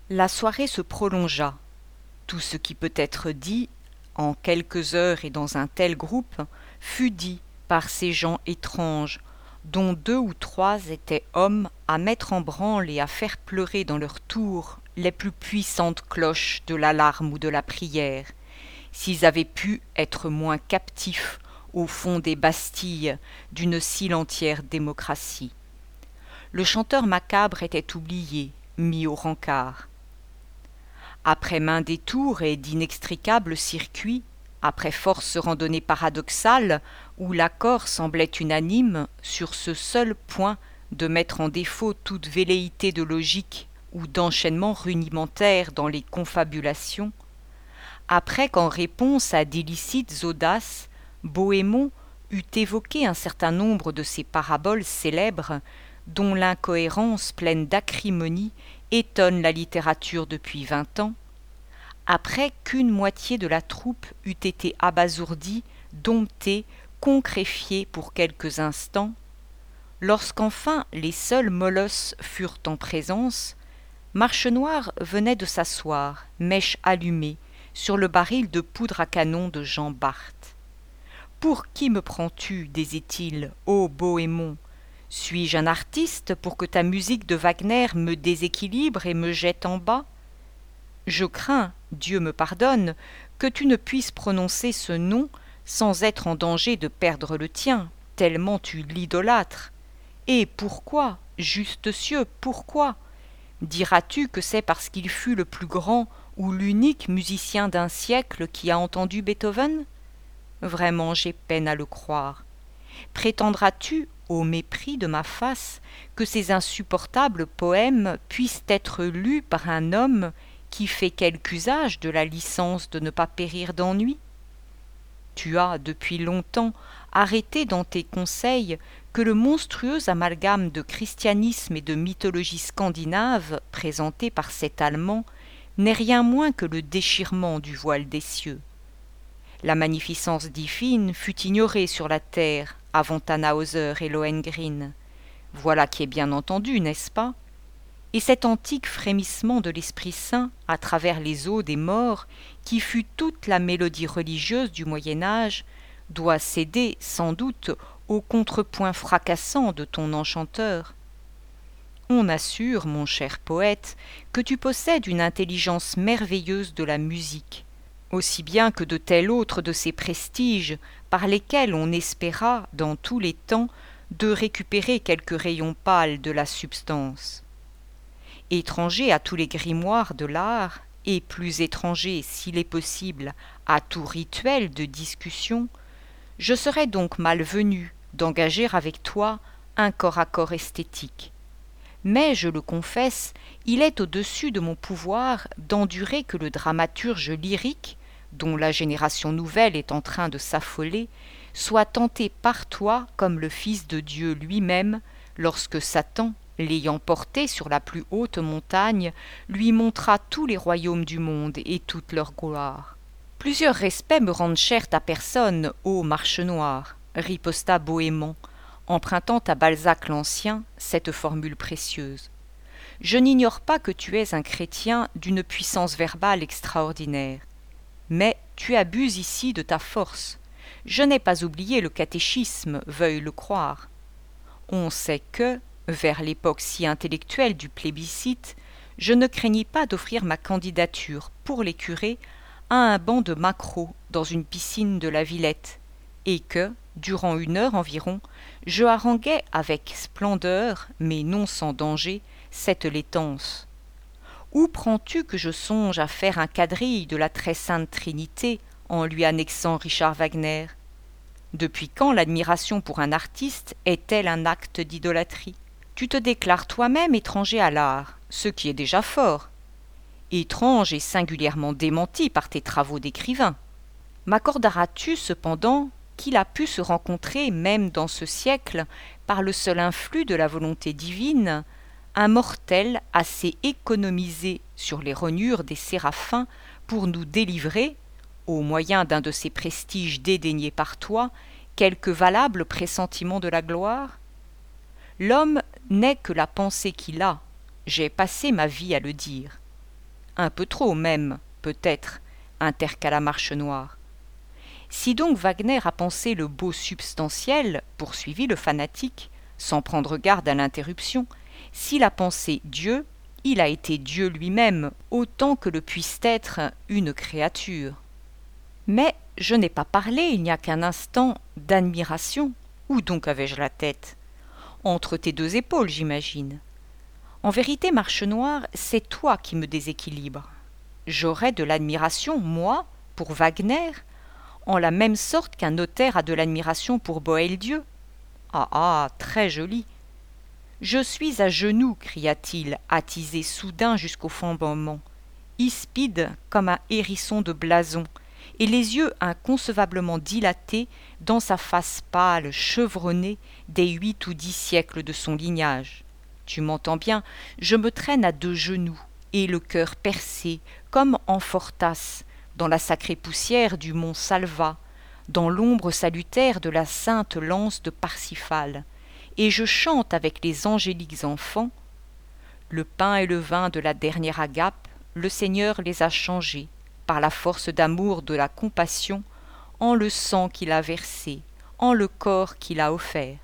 La soirée se prolongea. Tout ce qui peut être dit, en quelques heures et dans un tel groupe, fut dit par ces gens étranges, dont 2 ou 3 étaient hommes à mettre en branle et à faire pleurer dans leur tour les plus puissantes cloches de l'alarme ou de la prière, s'ils avaient pu être moins captifs au fond des bastilles d'une si entière démocratie. Le chanteur macabre était oublié, mis au rencard. Après maints détours et d'inextricables circuits, après force randonnées paradoxales, où l'accord semblait unanime sur ce seul point de mettre en défaut toute velléité de logique ou d'enchaînement rudimentaire dans les confabulations, après qu'en réponse à d'illicites audaces, Bohémond eut évoqué un certain nombre de ces paraboles célèbres, dont l'incohérence pleine d'acrimonie étonne la littérature depuis 20 ans, après qu'une moitié de la troupe eût été abasourdie, domptée, concréfiée pour quelques instants, lorsqu'enfin les seuls molosses furent en présence, Marchenoir venait de s'asseoir, mèche allumée, sur le baril de poudre à canon de Jean Bart. « Pour qui me prends-tu, disait-il, ô Bohémond ? Suis-je un artiste pour que ta musique de Wagner me déséquilibre et me jette en bas ? Je crains, Dieu me pardonne, que tu ne puisses prononcer ce nom sans être en danger de perdre le tien, tellement tu l'idolâtres. Et pourquoi, juste cieux, pourquoi ? Diras-tu que c'est parce qu'il fut le plus grand ou l'unique musicien d'un siècle qui a entendu Beethoven ? Vraiment, j'ai peine à le croire. Prétendras-tu, au mépris de ma face, que ces insupportables poèmes puissent être lus par un homme qui fait quelque usage de la licence de ne pas périr d'ennui ? Tu as, depuis longtemps, arrêté dans tes conseils que le monstrueux amalgame de christianisme et de mythologie scandinave présenté par cet Allemand n'est rien moins que le déchirement du voile des cieux. La magnificence divine fut ignorée sur la terre avant Tannhäuser et Lohengrin. Voilà qui est bien entendu, n'est-ce pas ? Et cet antique frémissement de l'Esprit Saint à travers les eaux des morts, qui fut toute la mélodie religieuse du Moyen-Âge, doit céder, sans doute, au contrepoint fracassant de ton enchanteur. On assure, mon cher poète, que tu possèdes une intelligence merveilleuse de la musique, aussi bien que de tel autre de ces prestiges par lesquels on espéra, dans tous les temps, de récupérer quelques rayons pâles de la substance. Étranger à tous les grimoires de l'art, et plus étranger, s'il est possible, à tout rituel de discussion, je serais donc malvenu d'engager avec toi un corps à corps esthétique. Mais, je le confesse, il est au-dessus de mon pouvoir d'endurer que le dramaturge lyrique, dont la génération nouvelle est en train de s'affoler, soit tenté par toi comme le Fils de Dieu lui-même, lorsque Satan, l'ayant porté sur la plus haute montagne, lui montra tous les royaumes du monde et toute leur gloire. Plusieurs respects me rendent chère ta personne, ô Marchenoir, riposta Bohémond, empruntant à Balzac l'Ancien cette formule précieuse. Je n'ignore pas que tu es un chrétien d'une puissance verbale extraordinaire. Mais tu abuses ici de ta force. Je n'ai pas oublié le catéchisme, veuille le croire. On sait que, vers l'époque si intellectuelle du plébiscite, je ne craignis pas d'offrir ma candidature pour les curés à un banc de maquereaux dans une piscine de la Villette, et que, durant 1 heure environ, je haranguais avec splendeur, mais non sans danger, cette laitance. Où prends-tu que je songe à faire un quadrille de la très sainte Trinité en lui annexant Richard Wagner ? Depuis quand l'admiration pour un artiste est-elle un acte d'idolâtrie ? Tu te déclares toi-même étranger à l'art, ce qui est déjà fort. Étrange et singulièrement démenti par tes travaux d'écrivain. M'accorderas-tu cependant qu'il a pu se rencontrer, même dans ce siècle, par le seul influx de la volonté divine, un mortel assez économisé sur les rognures des séraphins pour nous délivrer, au moyen d'un de ces prestiges dédaignés par toi, quelque valable pressentiment de la gloire ? L'homme n'est que la pensée qu'il a, j'ai passé ma vie à le dire. un peu trop même, peut-être, intercala Marchenoir. Si donc Wagner a pensé le beau substantiel, poursuivit le fanatique, sans prendre garde à l'interruption, s'il a pensé Dieu, il a été Dieu lui-même, autant que le puisse être une créature. Mais je n'ai pas parlé, il n'y a qu'un instant, d'admiration. Où donc avais-je la tête? Entre tes deux épaules, j'imagine. En vérité, Marchenoir, c'est toi qui me déséquilibres. J'aurais de l'admiration, moi, pour Wagner, en la même sorte qu'un notaire a de l'admiration pour Boieldieu. Ah ah, très joli. Je suis à genoux, cria-t-il, attisé soudain jusqu'au flambement, hispide comme un hérisson de blason, et les yeux inconcevablement dilatés dans sa face pâle, chevronnée des 8 ou 10 siècles de son lignage. Tu m'entends bien, je me traîne à 2 genoux, et le cœur percé, comme en Fortasse, dans la sacrée poussière du mont Salva, dans l'ombre salutaire de la sainte lance de Parsifal, et je chante avec les angéliques enfants. Le pain et le vin de la dernière agape, le Seigneur les a changés, par la force d'amour de la compassion, en le sang qu'il a versé, en le corps qu'il a offert.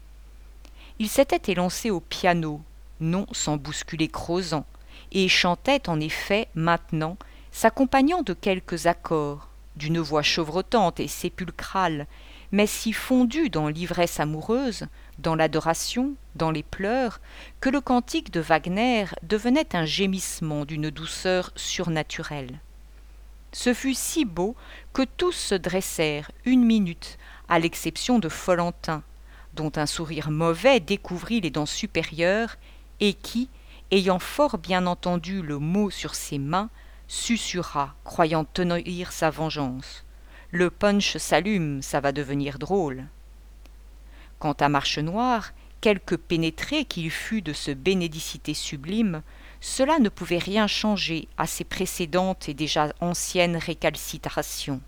Il s'était élancé au piano, non sans bousculer Crozant, et chantait en effet maintenant, s'accompagnant de quelques accords, d'une voix chevrotante et sépulcrale, mais si fondue dans l'ivresse amoureuse, dans l'adoration, dans les pleurs, que le cantique de Wagner devenait un gémissement d'une douceur surnaturelle. Ce fut si beau que tous se dressèrent 1 minute, à l'exception de Follentin, dont un sourire mauvais découvrit les dents supérieures, et qui, ayant fort bien entendu le mot sur ses mains, susurra, croyant tenir sa vengeance. « Le punch s'allume, ça va devenir drôle. » Quant à Marchenoir, quelque pénétré qu'il fût de ce bénédicité sublime, cela ne pouvait rien changer à ses précédentes et déjà anciennes récalcitrations.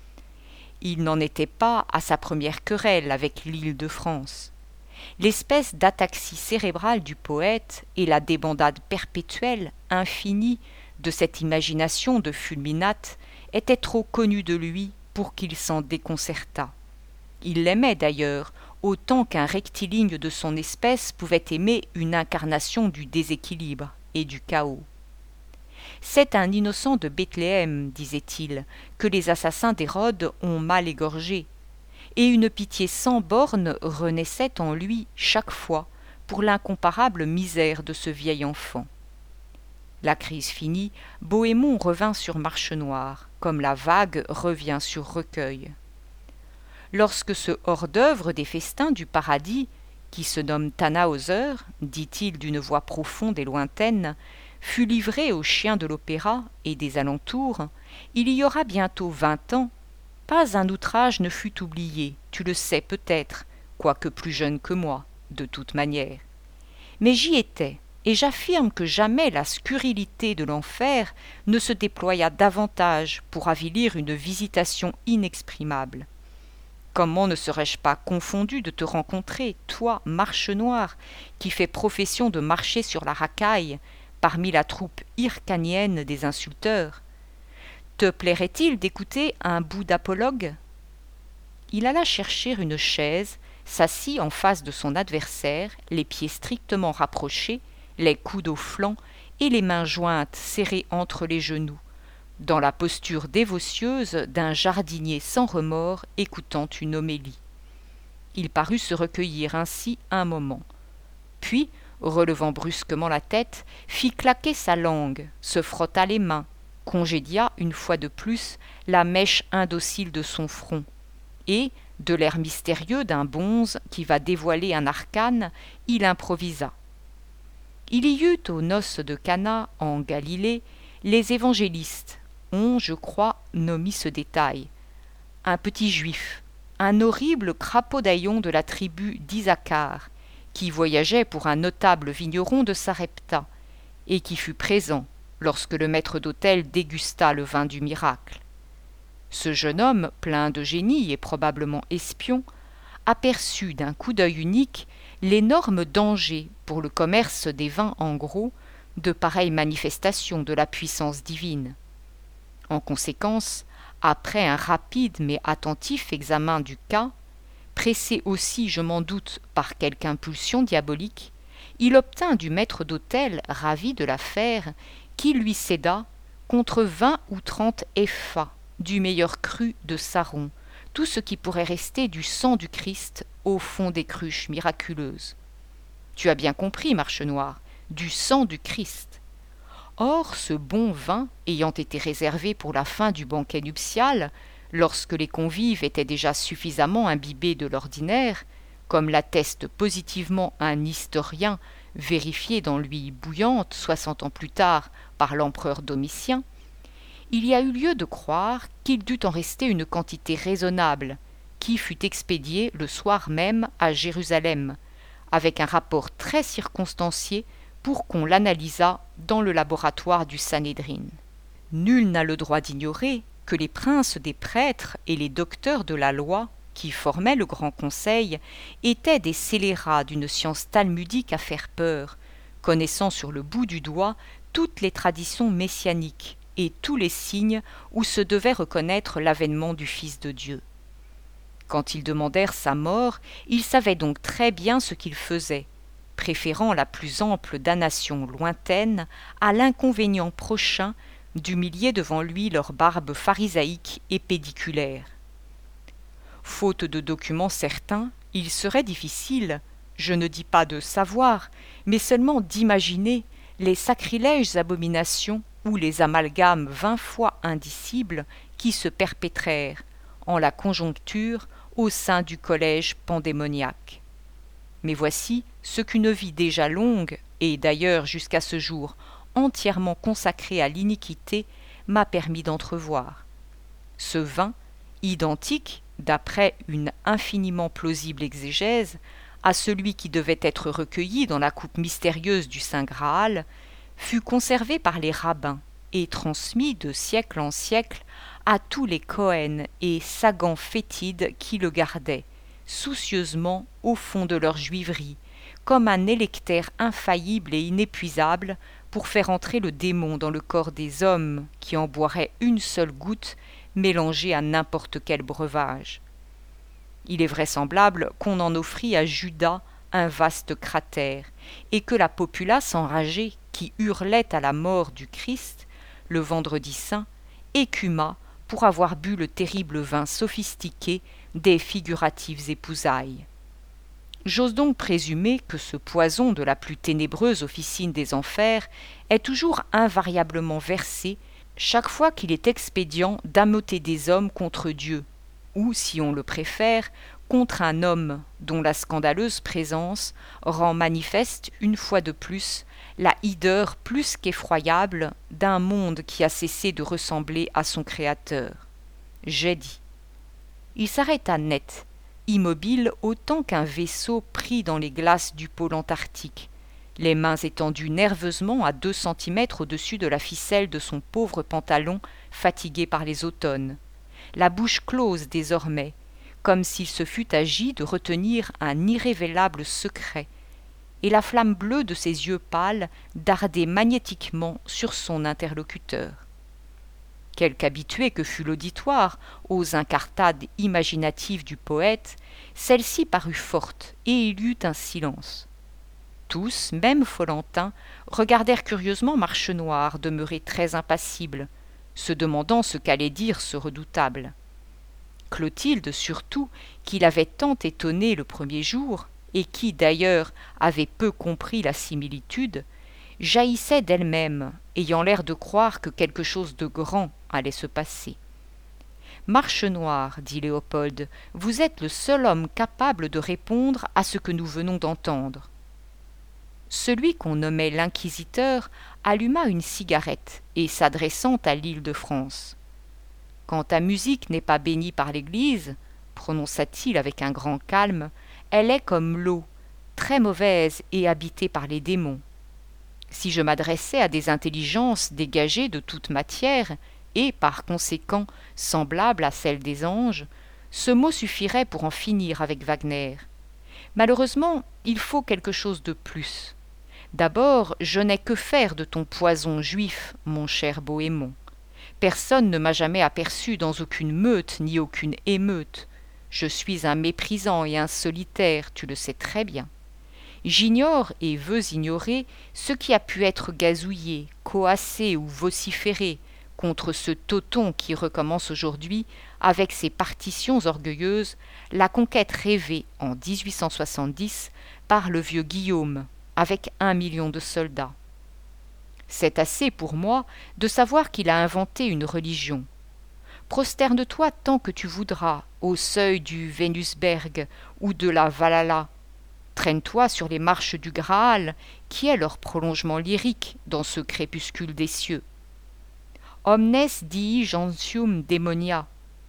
Il n'en était pas à sa première querelle avec l'Île-de-France. L'espèce d'ataxie cérébrale du poète et la débandade perpétuelle, infinie, de cette imagination de fulminate étaient trop connues de lui pour qu'il s'en déconcertât. Il l'aimait d'ailleurs, autant qu'un rectiligne de son espèce pouvait aimer une incarnation du déséquilibre et du chaos. C'est un innocent de Bethléem, disait-il, que les assassins d'Hérode ont mal égorgé, et une pitié sans bornes renaissait en lui chaque fois pour l'incomparable misère de ce vieil enfant. La crise finie, Bohémond revint sur Marchenoir, comme la vague revient sur Recueil. Lorsque ce hors-d'œuvre des festins du paradis, qui se nomme Tannhäuser, dit-il d'une voix profonde et lointaine, fut livré aux chiens de l'opéra et des alentours, il y aura bientôt 20 ans, pas un outrage ne fut oublié, tu le sais peut-être, quoique plus jeune que moi, de toute manière. Mais j'y étais, et j'affirme que jamais la scurrilité de l'enfer ne se déploya davantage pour avilir une visitation inexprimable. Comment ne serais-je pas confondu de te rencontrer, toi, Marchenoir, qui fais profession de marcher sur la racaille, parmi la troupe hyrcanienne des insulteurs? Te plairait-il d'écouter un bout d'apologue? Il alla chercher une chaise, s'assit en face de son adversaire, les pieds strictement rapprochés, les coudes aux flancs et les mains jointes serrées entre les genoux, dans la posture dévotieuse d'un jardinier sans remords écoutant une homélie. Il parut se recueillir ainsi un moment. Puis, relevant brusquement la tête, fit claquer sa langue, se frotta les mains, congédia une fois de plus la mèche indocile de son front, et, de l'air mystérieux d'un bonze qui va dévoiler un arcane, il improvisa. Il y eut aux noces de Cana, en Galilée, les évangélistes, ont, je crois, nommé ce détail. Un petit juif, un horrible crapaud d'Aillon de la tribu d'Isaacar, qui voyageait pour un notable vigneron de Sarepta, et qui fut présent lorsque le maître d'hôtel dégusta le vin du miracle. Ce jeune homme, plein de génie et probablement espion, aperçut d'un coup d'œil unique l'énorme danger pour le commerce des vins en gros de pareilles manifestations de la puissance divine. En conséquence, après un rapide mais attentif examen du cas, pressé aussi, je m'en doute, par quelque impulsion diabolique, il obtint du maître d'hôtel, ravi de l'affaire, qu'il lui céda, contre 20 ou 30 épha du meilleur cru de Saron, tout ce qui pourrait rester du sang du Christ au fond des cruches miraculeuses. Tu as bien compris, Marche Noire, du sang du Christ. Or, ce bon vin, ayant été réservé pour la fin du banquet nuptial, lorsque les convives étaient déjà suffisamment imbibés de l'ordinaire, comme l'atteste positivement un historien vérifié dans l'huile bouillante 60 ans plus tard par l'empereur Domitien, il y a eu lieu de croire qu'il dut en rester une quantité raisonnable, qui fut expédiée le soir même à Jérusalem, avec un rapport très circonstancié pour qu'on l'analysât dans le laboratoire du Sanhédrin. Nul n'a le droit d'ignorer que les princes des prêtres et les docteurs de la loi, qui formaient le grand conseil, étaient des scélérats d'une science talmudique à faire peur, connaissant sur le bout du doigt toutes les traditions messianiques et tous les signes où se devait reconnaître l'avènement du Fils de Dieu. Quand ils demandèrent sa mort, ils savaient donc très bien ce qu'ils faisaient, préférant la plus ample damnation lointaine à l'inconvénient prochain d'humilier devant lui leur barbe pharisaïque et pédiculaire. Faute de documents certains, il serait difficile, je ne dis pas de savoir, mais seulement d'imaginer les sacrilèges abominations ou les amalgames 20 fois indicibles qui se perpétrèrent, en la conjoncture, au sein du collège pandémoniaque. Mais voici ce qu'une vie déjà longue, et d'ailleurs jusqu'à ce jour entièrement consacrée à l'iniquité, m'a permis d'entrevoir. Ce vin, identique, d'après une infiniment plausible exégèse, à celui qui devait être recueilli dans la coupe mystérieuse du Saint Graal, fut conservé par les rabbins et transmis de siècle en siècle à tous les Cohen et sagants fétides qui le gardaient, soucieusement au fond de leur juiverie, comme un électaire infaillible et inépuisable pour faire entrer le démon dans le corps des hommes qui en boiraient une seule goutte mélangée à n'importe quel breuvage. Il est vraisemblable qu'on en offrit à Judas un vaste cratère, et que la populace enragée qui hurlait à la mort du Christ, le vendredi saint, écuma pour avoir bu le terrible vin sophistiqué des figuratives épousailles. J'ose donc présumer que ce poison de la plus ténébreuse officine des enfers est toujours invariablement versé chaque fois qu'il est expédient d'ameuter des hommes contre Dieu, ou, si on le préfère, contre un homme dont la scandaleuse présence rend manifeste une fois de plus la hideur plus qu'effroyable d'un monde qui a cessé de ressembler à son Créateur. J'ai dit. Il s'arrêta net, immobile autant qu'un vaisseau pris dans les glaces du pôle antarctique, les mains étendues nerveusement à 2 centimètres au-dessus de la ficelle de son pauvre pantalon fatigué par les automnes, la bouche close désormais, comme s'il se fût agi de retenir un irrévélable secret, et la flamme bleue de ses yeux pâles dardait magnétiquement sur son interlocuteur. Quelque habitué que fût l'auditoire aux incartades imaginatives du poète, celle-ci parut forte, et il y eut un silence. Tous, même Follentin, regardèrent curieusement Marche Noire demeurer très impassible, se demandant ce qu'allait dire ce redoutable. Clotilde surtout, qui l'avait tant étonné le premier jour, et qui d'ailleurs avait peu compris la similitude, jaillissait d'elle-même, ayant l'air de croire que quelque chose de grand allait se passer. « Marche Noire, dit Léopold, vous êtes le seul homme capable de répondre à ce que nous venons d'entendre. » Celui qu'on nommait l'inquisiteur alluma une cigarette et s'adressant à l'Île-de-France. « Quand ta musique n'est pas bénie par l'Église, prononça-t-il avec un grand calme, elle est comme l'eau, très mauvaise et habitée par les démons. Si je m'adressais à des intelligences dégagées de toute matière, et par conséquent semblable à celle des anges, ce mot suffirait pour en finir avec Wagner. Malheureusement, il faut quelque chose de plus. D'abord, je n'ai que faire de ton poison juif, mon cher Bohémond. Personne ne m'a jamais aperçu dans aucune meute ni aucune émeute. Je suis un méprisant et un solitaire, tu le sais très bien. J'ignore et veux ignorer ce qui a pu être gazouillé, coassé ou vociféré contre ce toton qui recommence aujourd'hui, avec ses partitions orgueilleuses, la conquête rêvée en 1870 par le vieux Guillaume, avec 1 million de soldats. C'est assez pour moi de savoir qu'il a inventé une religion. Prosterne-toi tant que tu voudras au seuil du Vénusberg ou de la Valhalla. Traîne-toi sur les marches du Graal, qui est leur prolongement lyrique dans ce crépuscule des cieux. Omnes dii gentium demonia.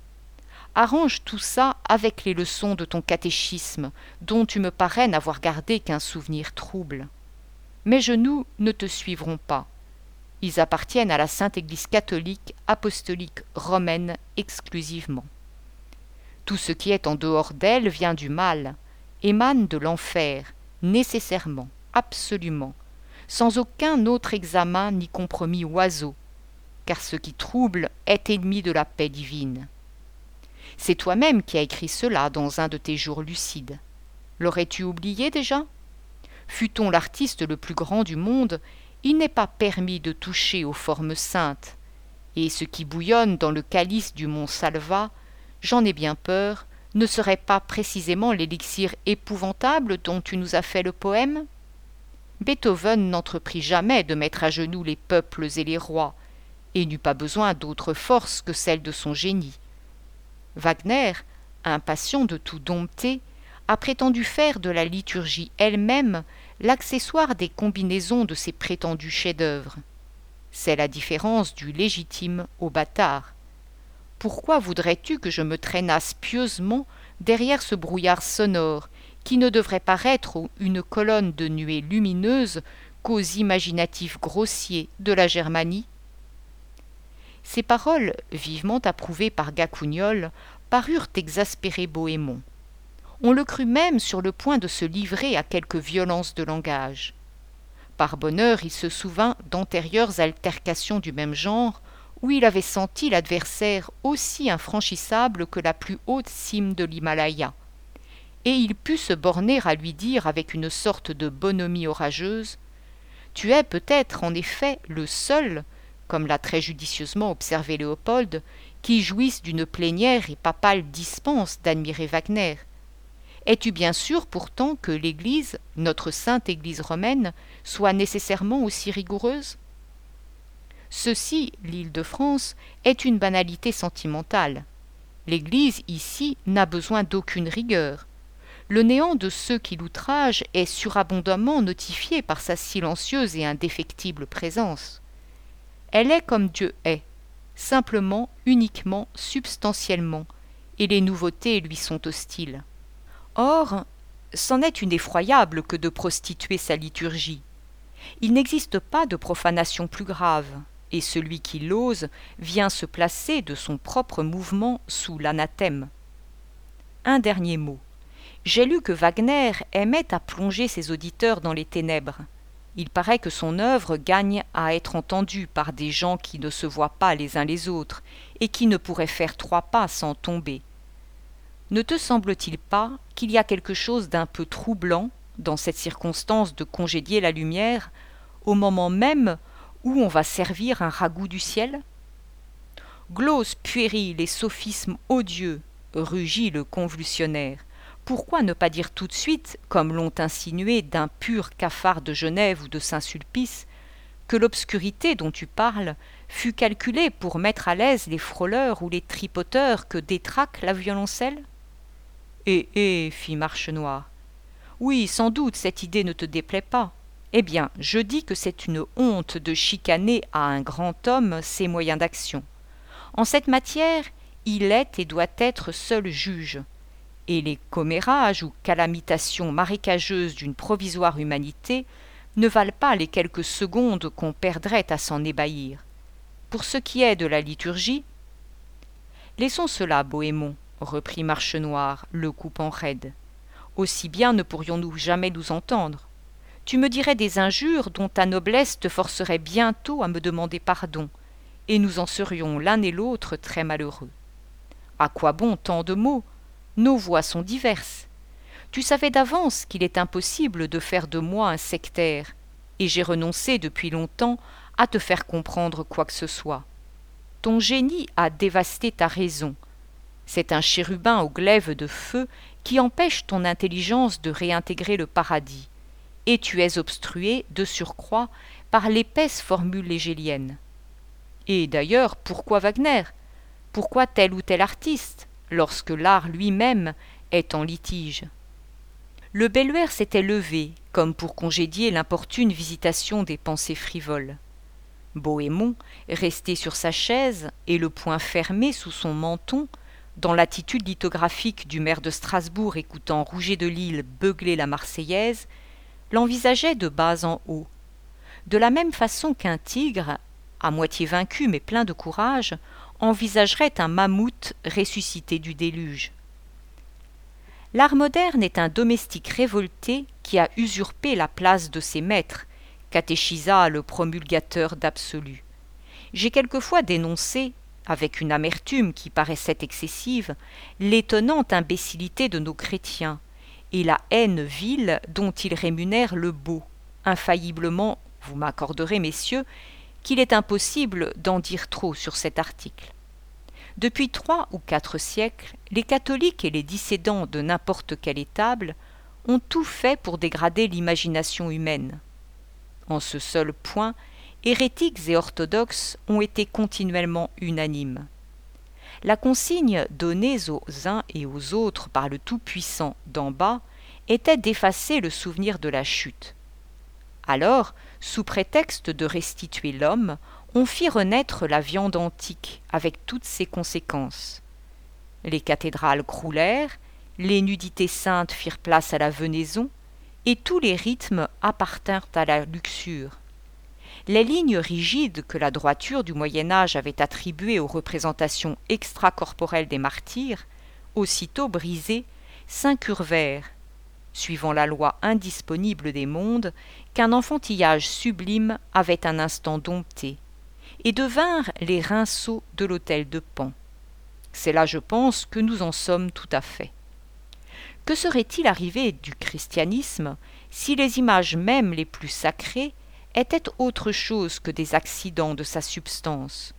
Arrange tout ça avec les leçons de ton catéchisme, dont tu me parais n'avoir gardé qu'un souvenir trouble. Mes genoux ne te suivront pas. Ils appartiennent à la Sainte Église catholique, apostolique, romaine exclusivement. Tout ce qui est en dehors d'elle vient du mal, émane de l'enfer, nécessairement, absolument, sans aucun autre examen ni compromis oiseau, car ce qui trouble est ennemi de la paix divine. C'est toi-même qui as écrit cela dans un de tes jours lucides. L'aurais-tu oublié déjà ? Fût-on l'artiste le plus grand du monde, il n'est pas permis de toucher aux formes saintes, et ce qui bouillonne dans le calice du mont Salva, j'en ai bien peur, ne serait pas précisément l'élixir épouvantable dont tu nous as fait le poème ? Beethoven n'entreprit jamais de mettre à genoux les peuples et les rois, et n'eut pas besoin d'autre force que celle de son génie. Wagner, impatient de tout dompter, a prétendu faire de la liturgie elle-même l'accessoire des combinaisons de ses prétendus chefs-d'œuvre. C'est la différence du légitime au bâtard. Pourquoi voudrais-tu que je me traînasse pieusement derrière ce brouillard sonore qui ne devrait paraître une colonne de nuées lumineuses qu'aux imaginatifs grossiers de la Germanie ? Ces paroles, vivement approuvées par Gacougnol, parurent exaspérer Bohémond. On le crut même sur le point de se livrer à quelque violence de langage. Par bonheur, il se souvint d'antérieures altercations du même genre, où il avait senti l'adversaire aussi infranchissable que la plus haute cime de l'Himalaya, et il put se borner à lui dire avec une sorte de bonhomie orageuse : « Tu es peut-être en effet le seul, comme l'a très judicieusement observé Léopold, qui jouisse d'une plénière et papale dispense d'admirer Wagner. Es-tu bien sûr pourtant que l'Église, notre sainte Église romaine, soit nécessairement aussi rigoureuse ? Ceci, l'Île-de-France, est une banalité sentimentale. L'Église, ici, n'a besoin d'aucune rigueur. Le néant de ceux qui l'outragent est surabondamment notifié par sa silencieuse et indéfectible présence. Elle est comme Dieu est, simplement, uniquement, substantiellement, et les nouveautés lui sont hostiles. Or, c'en est une effroyable que de prostituer sa liturgie. Il n'existe pas de profanation plus grave, et celui qui l'ose vient se placer de son propre mouvement sous l'anathème. Un dernier mot. J'ai lu que Wagner aimait à plonger ses auditeurs dans les ténèbres. Il paraît que son œuvre gagne à être entendue par des gens qui ne se voient pas les uns les autres et qui ne pourraient faire 3 pas sans tomber. Ne te semble-t-il pas qu'il y a quelque chose d'un peu troublant dans cette circonstance de congédier la lumière au moment même où on va servir un ragoût du ciel ? Glose puérile et sophisme odieux, rugit le convulsionnaire. Pourquoi ne pas dire tout de suite, comme l'ont insinué d'un pur cafard de Genève ou de Saint-Sulpice, que l'obscurité dont tu parles fut calculée pour mettre à l'aise les frôleurs ou les tripoteurs que détraque la violoncelle ? Fit Marchenoir. Oui, sans doute cette idée ne te déplaît pas. Eh bien, je dis que c'est une honte de chicaner à un grand homme ses moyens d'action. En cette matière, il est et doit être seul juge. Et les commérages ou calamitations marécageuses d'une provisoire humanité ne valent pas les quelques secondes qu'on perdrait à s'en ébahir. Pour ce qui est de la liturgie... Laissons cela, Bohémond, reprit Marchenoir, le coupant raide. Aussi bien ne pourrions-nous jamais nous entendre. tu me dirais des injures dont ta noblesse te forcerait bientôt à me demander pardon, et nous en serions l'un et l'autre très malheureux. À quoi bon tant de mots? Nos voix sont diverses. Tu savais d'avance qu'il est impossible de faire de moi un sectaire, et j'ai renoncé depuis longtemps à te faire comprendre quoi que ce soit. Ton génie a dévasté ta raison. C'est un chérubin au glaive de feu qui empêche ton intelligence de réintégrer le paradis, et tu es obstrué, de surcroît, par l'épaisse formule hégélienne. Et d'ailleurs, pourquoi Wagner? Pourquoi tel ou tel artiste, lorsque l'art lui-même est en litige? Le belluaire s'était levé, comme pour congédier l'importune visitation des pensées frivoles. Bohémond, resté sur sa chaise et le poing fermé sous son menton, dans l'attitude lithographique du maire de Strasbourg écoutant Rouget de Lille beugler la Marseillaise, l'envisageait de bas en haut. De la même façon qu'un tigre, à moitié vaincu mais plein de courage, envisagerait un mammouth ressuscité du déluge. L'art moderne est un domestique révolté qui a usurpé la place de ses maîtres, catéchisa le promulgateur d'absolu. J'ai quelquefois dénoncé, avec une amertume qui paraissait excessive, l'étonnante imbécilité de nos chrétiens, et la haine vile dont ils rémunèrent le beau, infailliblement, vous m'accorderez, messieurs, qu'il est impossible d'en dire trop sur cet article. Depuis 3 ou 4 siècles, les catholiques et les dissidents de n'importe quelle étable ont tout fait pour dégrader l'imagination humaine. En ce seul point, hérétiques et orthodoxes ont été continuellement unanimes. La consigne donnée aux uns et aux autres par le Tout-Puissant d'en bas était d'effacer le souvenir de la chute. Alors, sous prétexte de restituer l'homme, on fit renaître la viande antique avec toutes ses conséquences. Les cathédrales croulèrent, les nudités saintes firent place à la venaison, et tous les rythmes appartinrent à la luxure. Les lignes rigides que la droiture du Moyen-Âge avait attribuées aux représentations extracorporelles des martyrs, aussitôt brisées, s'incurvèrent, suivant la loi indisponible des mondes qu'un enfantillage sublime avait un instant dompté, et devinrent les rinceaux de l'autel de Pan. C'est là, je pense, que nous en sommes tout à fait. Que serait-il arrivé du christianisme si les images même les plus sacrées étaient autre chose que des accidents de sa substance?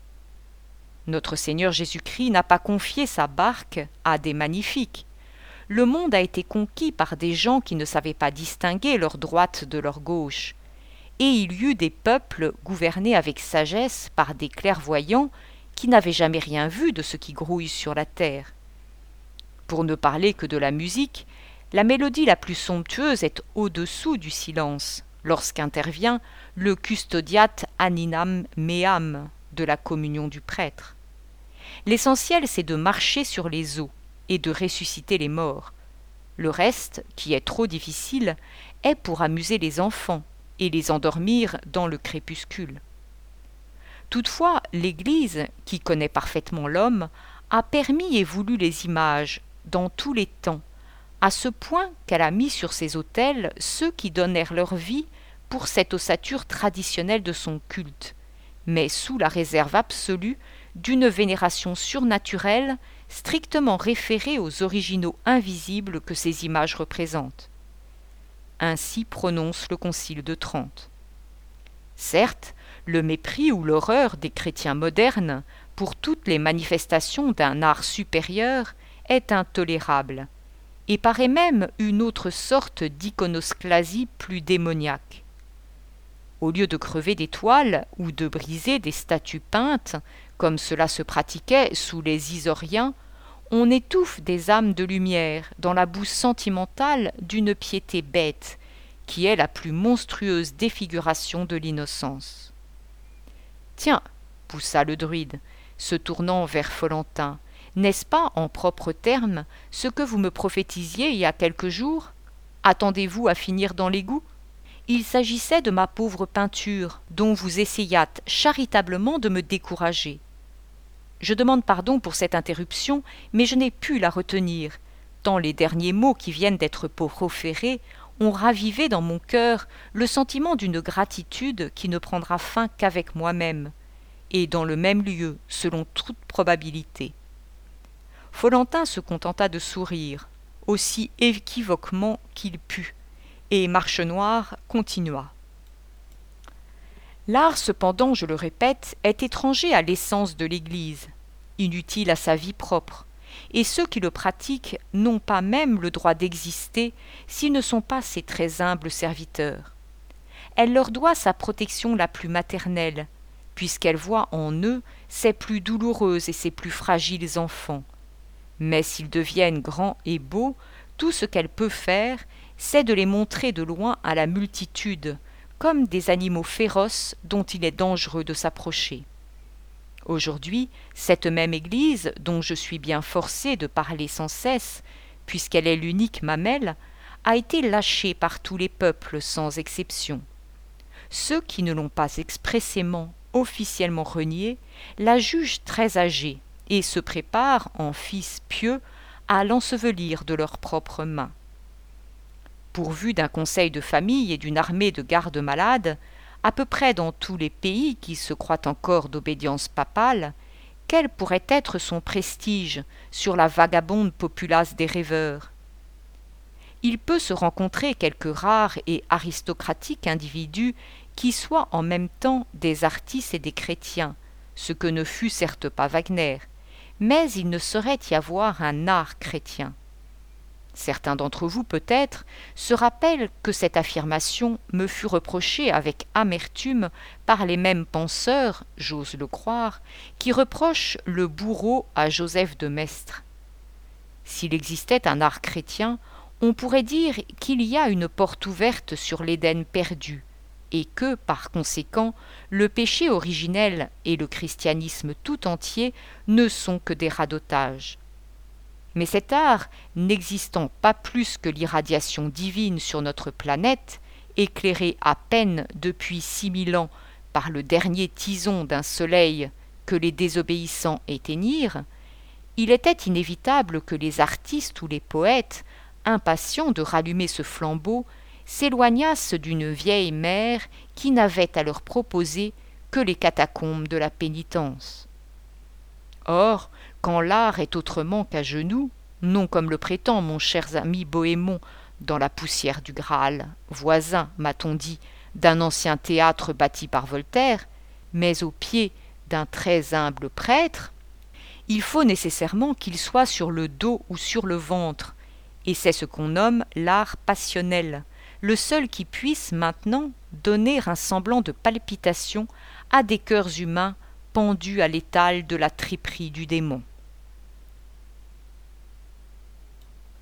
Notre Seigneur Jésus-Christ n'a pas confié sa barque à des magnifiques. Le monde a été conquis par des gens qui ne savaient pas distinguer leur droite de leur gauche, et il y eut des peuples gouvernés avec sagesse par des clairvoyants qui n'avaient jamais rien vu de ce qui grouille sur la terre. Pour ne parler que de la musique, la mélodie la plus somptueuse est au-dessous du silence, lorsqu'intervient le custodiat aninam meam de la communion du prêtre. L'essentiel, c'est de marcher sur les eaux et de ressusciter les morts. Le reste, qui est trop difficile, est pour amuser les enfants et les endormir dans le crépuscule. Toutefois, l'Église, qui connaît parfaitement l'homme, a permis et voulu les images dans tous les temps, à ce point qu'elle a mis sur ses autels ceux qui donnèrent leur vie pour cette ossature traditionnelle de son culte, mais sous la réserve absolue d'une vénération surnaturelle strictement référée aux originaux invisibles que ces images représentent. Ainsi prononce le Concile de Trente. Certes, le mépris ou l'horreur des chrétiens modernes pour toutes les manifestations d'un art supérieur est intolérable, et paraît même une autre sorte d'iconosclasie plus démoniaque. Au lieu de crever des toiles ou de briser des statues peintes, comme cela se pratiquait sous les Isoriens, on étouffe des âmes de lumière dans la boue sentimentale d'une piété bête, qui est la plus monstrueuse défiguration de l'innocence. « Tiens, poussa le druide, se tournant vers Follentin, n'est-ce pas, en propres termes, ce que vous me prophétisiez il y a quelques jours? Attendez-vous à finir dans l'égout? Il s'agissait de ma pauvre peinture, dont vous essayâtes charitablement de me décourager. Je demande pardon pour cette interruption, mais je n'ai pu la retenir, tant les derniers mots qui viennent d'être proférés ont ravivé dans mon cœur le sentiment d'une gratitude qui ne prendra fin qu'avec moi-même, et dans le même lieu, selon toute probabilité. Follentin se contenta de sourire, aussi équivoquement qu'il put, et Marchenoir continua. L'art, cependant, je le répète, est étranger à l'essence de l'Église, inutile à sa vie propre, et ceux qui le pratiquent n'ont pas même le droit d'exister s'ils ne sont pas ses très humbles serviteurs. Elle leur doit sa protection la plus maternelle, puisqu'elle voit en eux ses plus douloureux et ses plus fragiles enfants. Mais s'ils deviennent grands et beaux, tout ce qu'elle peut faire, c'est de les montrer de loin à la multitude, comme des animaux féroces dont il est dangereux de s'approcher. Aujourd'hui, cette même Église, dont je suis bien forcé de parler sans cesse, puisqu'elle est l'unique mamelle, a été lâchée par tous les peuples sans exception. Ceux qui ne l'ont pas expressément, officiellement reniée, la jugent très âgée et se préparent, en fils pieux, à l'ensevelir de leurs propres mains. Pourvue d'un conseil de famille et d'une armée de gardes-malades, à peu près dans tous les pays qui se croient encore d'obédience papale, quel pourrait être son prestige sur la vagabonde populace des rêveurs? Il peut se rencontrer quelques rares et aristocratiques individus qui soient en même temps des artistes et des chrétiens, ce que ne fut certes pas Wagner, mais il ne saurait y avoir un art chrétien. Certains d'entre vous, peut-être, se rappellent que cette affirmation me fut reprochée avec amertume par les mêmes penseurs, j'ose le croire, qui reprochent le bourreau à Joseph de Maistre. S'il existait un art chrétien, on pourrait dire qu'il y a une porte ouverte sur l'Éden perdu, et que, par conséquent, le péché originel et le christianisme tout entier ne sont que des radotages. Mais cet art, n'existant pas plus que l'irradiation divine sur notre planète, éclairée à peine depuis 6000 ans par le dernier tison d'un soleil que les désobéissants éteignirent, il était inévitable que les artistes ou les poètes, impatients de rallumer ce flambeau, s'éloignassent d'une vieille mère qui n'avait à leur proposer que les catacombes de la pénitence. Or, quand l'art est autrement qu'à genoux, non comme le prétend mon cher ami Bohémond dans la poussière du Graal, voisin, m'a-t-on dit, d'un ancien théâtre bâti par Voltaire, mais au pied d'un très humble prêtre, il faut nécessairement qu'il soit sur le dos ou sur le ventre, et c'est ce qu'on nomme l'art passionnel, le seul qui puisse maintenant donner un semblant de palpitation à des cœurs humains pendus à l'étal de la triperie du démon.